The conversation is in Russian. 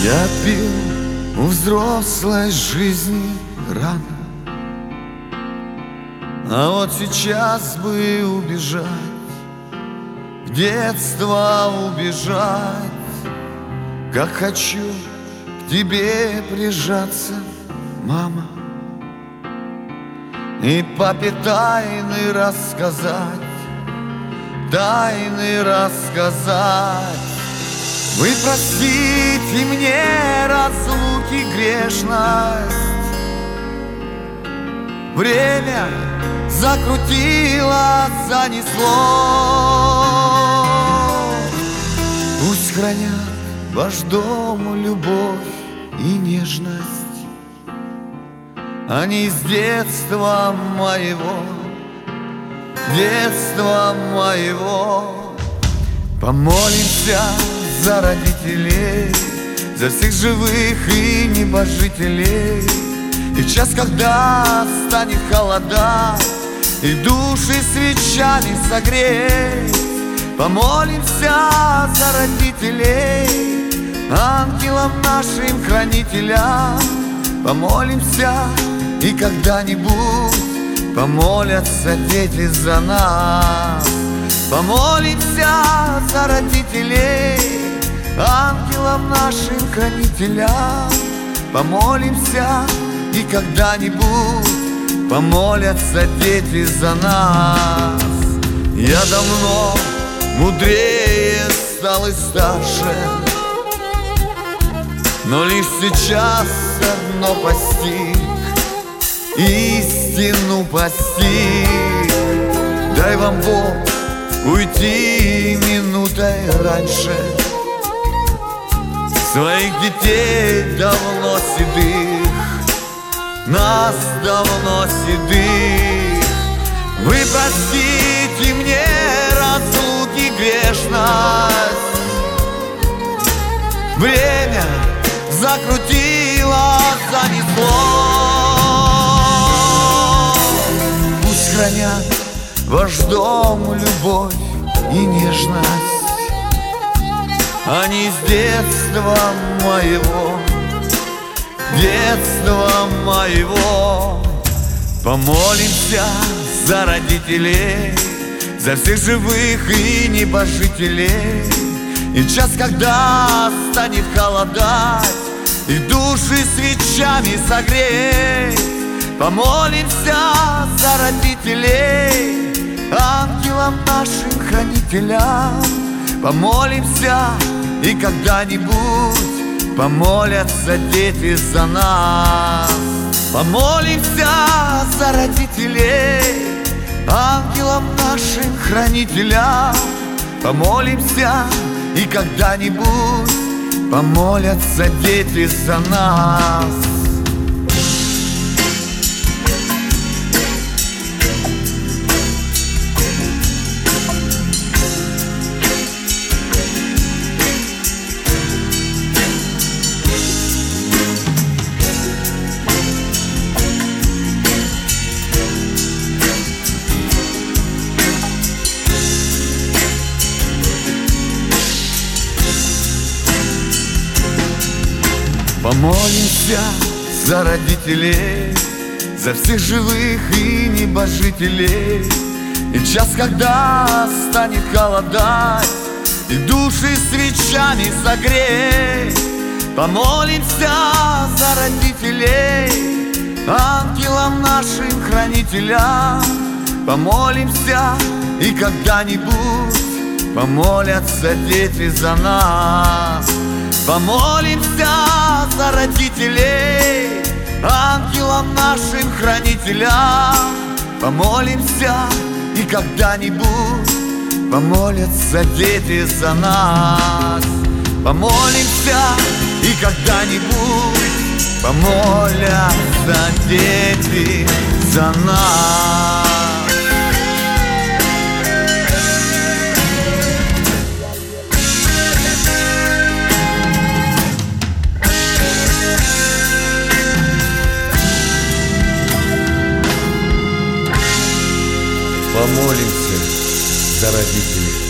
Я пил у взрослой жизни рано, а вот сейчас бы убежать, в детство убежать. Как хочу к тебе прижаться, мама, и папе тайны рассказать, тайны рассказать. Вы простите мне разлуки грешность, время закрутило, занесло. Пусть хранят ваш дом любовь и нежность, они из детства моего, детства моего. Помолимся за родителей, за всех живых и небожителей. И час, когда станет холодать, и души свечами согреть, помолимся за родителей, ангелам нашим хранителям. Помолимся, и когда-нибудь помолятся дети за нас. Помолимся за родителей, ангелам нашим хранителям. Помолимся, и когда-нибудь помолятся дети за нас. Я давно мудрее стал и старше, но лишь сейчас одно постиг, истину постиг. Дай вам Бог уйти минутой раньше, своих детей давно седых, нас давно седых. Вы простите мне разлуки грешность, время закрутило, занесло. Пусть хранят ваш дом любовь и нежность, они из детства моего, детства моего. Помолимся за родителей, за всех живых и небожителей. И час, когда станет холодать, и души свечами согреть, помолимся за родителей, ангелам нашим хранителям. Помолимся, и когда-нибудь помолятся дети за нас. Помолимся за родителей, ангелам нашим хранителям. Помолимся, и когда-нибудь помолятся дети за нас. Помолимся за родителей, за всех живых и небожителей. И час, когда станет холодать, и души свечами согреть, помолимся за родителей, ангелам нашим хранителям. Помолимся, и когда-нибудь помолятся дети за нас. Помолимся за родителей, ангелам нашим хранителям. Помолимся, и когда-нибудь помолятся дети за нас. Помолимся, и когда-нибудь помолятся дети за нас. Помолимся за родителей.